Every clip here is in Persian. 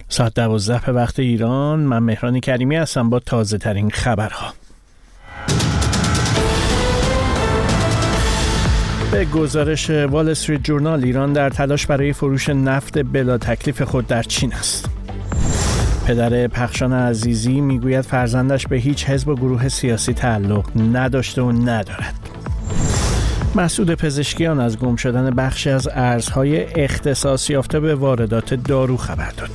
ساعت 12 به وقت ایران. من مهران کریمی هستم با تازه ترین خبرها. به گزارش وال استریت جورنال، ایران در تلاش برای فروش نفت بلا تکلیف خود در چین است. پدر پخشان عزیزی میگوید فرزندش به هیچ حزب و گروه سیاسی تعلق نداشته و ندارد. مسعود پزشکیان از گم شدن بخشی از ارزهای اختصاص یافته به واردات دارو خبر داد.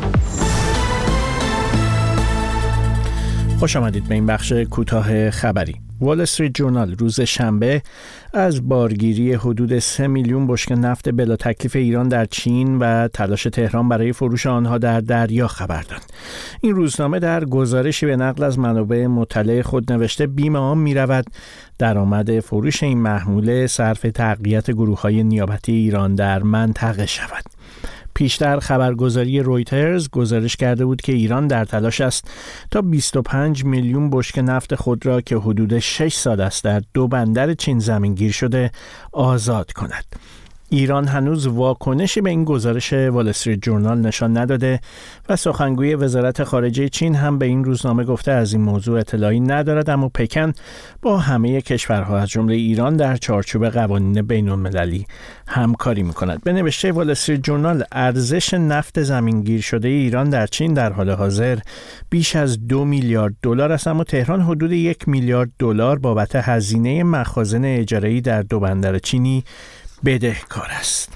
خوش آمدید به این بخش کوتاه خبری. وال استریت جورنال روز شنبه از بارگیری حدود 3 میلیون بشکه نفت بلا تکلیف ایران در چین و تلاش تهران برای فروش آنها در دریا خبر داد. این روزنامه در گزارشی به نقل از منابع مطلع خود نوشته بیم آن می‌رود درآمد فروش این محموله صرف تقویت گروه‌های نیابتی ایران در منطقه شود. پیشتر خبرگزاری رویترز گزارش کرده بود که ایران در تلاش است تا 25 میلیون بشکه نفت خود را که حدود 6 سال است در 2 بندر چین زمینگیر شده آزاد کند. ایران هنوز واکنشی به این گزارش وال استریت جورنال نشان نداده و سخنگوی وزارت خارجه چین هم به این روزنامه گفته از این موضوع اطلاعی ندارد، اما پکن با همه کشورها از جمله ایران در چارچوب قوانین بین‌المللی همکاری می‌کند. به نوشته وال استریت جورنال، ارزش نفت زمینگیر شده ایران در چین در حال حاضر بیش از 2 میلیارد دلار است، اما تهران حدود 1 میلیارد دلار بابت هزینه مخازن اجاره‌ای در 2 بندر چینی بدهکار است.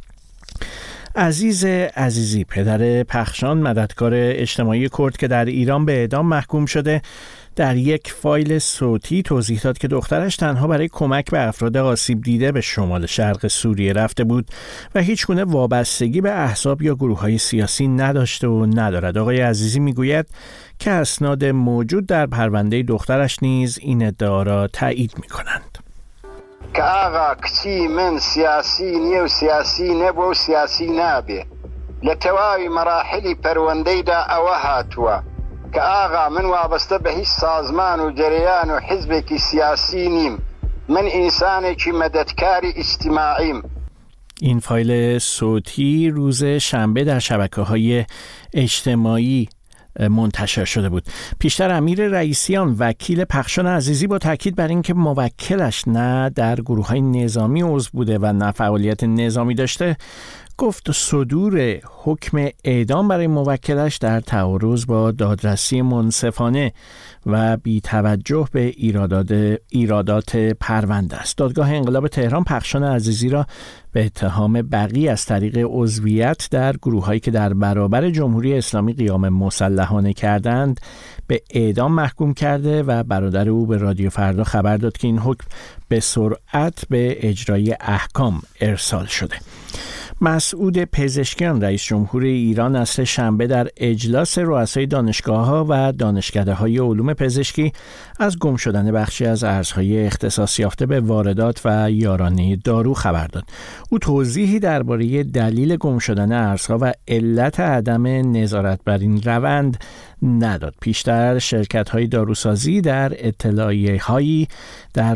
عزیز عزیزی، پدر پخشان مددکار اجتماعی کرد که در ایران به اعدام محکوم شده، در یک فایل صوتی توضیح داد که دخترش تنها برای کمک به افراد آسیب دیده به شمال شرق سوریه رفته بود و هیچ گونه وابستگی به احزاب یا گروه‌های سیاسی نداشته و ندارد. آقای عزیزی میگوید که اسناد موجود در پرونده دخترش نیز این ادعا را تایید می‌کنند. که آقا کچی من سیاسی نیو سیاسی نبو و سیاسی نابه لتواوی مراحلی پرونده دا اوه هاتوا که آقا من وابسته به هیچ سازمان و جریان و حزب کی سیاسی نیم، من انسانی که مددکاری اجتماعیم. این فایل صوتی روز شنبه در شبکه‌های اجتماعی منتشر شده بود. پیشتر امیر رئیسیان وکیل پخشان عزیزی با تاکید بر اینکه موکلش نه در گروه‌های نظامی عضو بوده و نه فعالیت نظامی داشته، گفت صدور حکم اعدام برای موکلش در تعارض با دادرسی منصفانه و بی توجه به ایرادات پرونده است. دادگاه انقلاب تهران پخشان عزیزی را به اتهام بغی از طریق عضویت در گروه‌هایی که در برابر جمهوری اسلامی قیام مسلحانه کردند به اعدام محکوم کرده و برادر او به رادیو فردا خبر داد که این حکم به سرعت به اجرای احکام ارسال شده. مسعود پزشکیان رئیس جمهور ایران عصر شنبه در اجلاس رؤسای دانشگاه‌ها و دانشکده‌های علوم پزشکی از گم شدن بخشی از ارزهای اختصاص یافته به واردات و یارانه دارو خبر داد. او توضیحی درباره دلیل گم شدن ارزها و علت عدم نظارت بر این روند نداد. پیشتر شرکت‌های داروسازی در اطلاعیه‌هایی در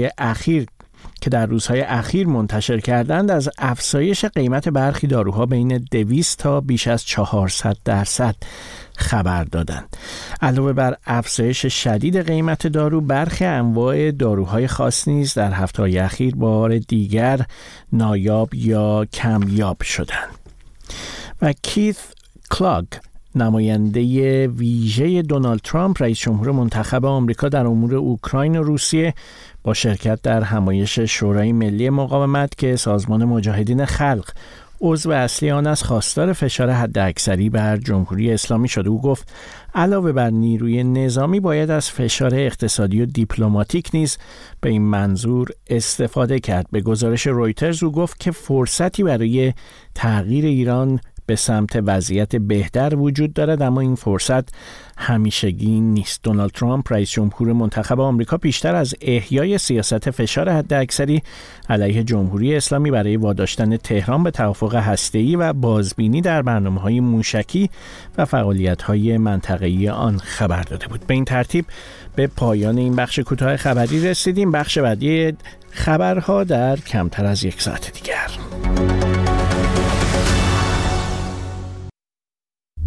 روزهای اخیر منتشر کردند از افزایش قیمت برخی داروها بین 200 تا بیش از 400% خبر دادند. علاوه بر افزایش شدید قیمت دارو، برخی انواع داروهای خاص نیز در هفته‌های اخیر بار دیگر نایاب یا کمیاب شدند. و کیت کلاگ، نماینده ویژه دونالد ترامپ رئیس جمهور منتخب آمریکا در امور اوکراین و روسیه، با شرکت در همایش شورای ملی مقاومت که سازمان مجاهدین خلق عضو اصلی آن است، خواستار فشار حداکثری بر جمهوری اسلامی شده. او گفت علاوه بر نیروی نظامی باید از فشار اقتصادی و دیپلماتیک نیز به این منظور استفاده کرد. به گزارش رویترز او گفت که فرصتی برای تغییر ایران به سمت وضعیت بهتر وجود دارد، اما این فرصت همیشگی نیست. دونالد ترامپ رئیس جمهور منتخب آمریکا پیشتر از احیای سیاست فشار حداکثری علیه جمهوری اسلامی برای واداشتن تهران به توافق هسته‌ای و بازبینی در برنامه‌های موشکی و فعالیت‌های منطقه‌ای آن خبر داده بود. به این ترتیب به پایان این بخش کوتاه خبری رسیدیم. بخش بعدی خبرها در کمتر از یک ساعت دیگر.